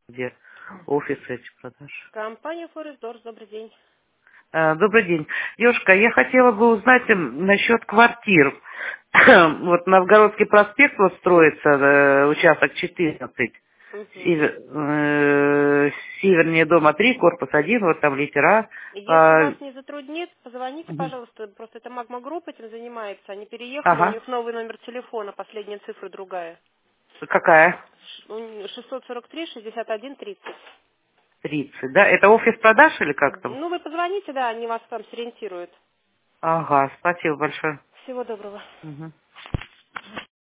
где офис этих продаж. Компания Forest Doors, добрый день. Добрый день. Девушка, я хотела бы узнать насчет квартир. Вот Новгородский проспект вот строится, участок 14. Мгм. Севернее дома 3, корпус 1, вот там литера. Если вас не затруднит, позвоните, Мгм. пожалуйста, просто это Магма Групп этим занимается, они переехали, у Ага. них новый номер телефона, последняя цифра другая. Какая? 643-61-30. 30, да? Это офис продаж или как там? Ну, вы позвоните, да, они вас там сориентируют. Ага, спасибо большое. Всего доброго. Мгм.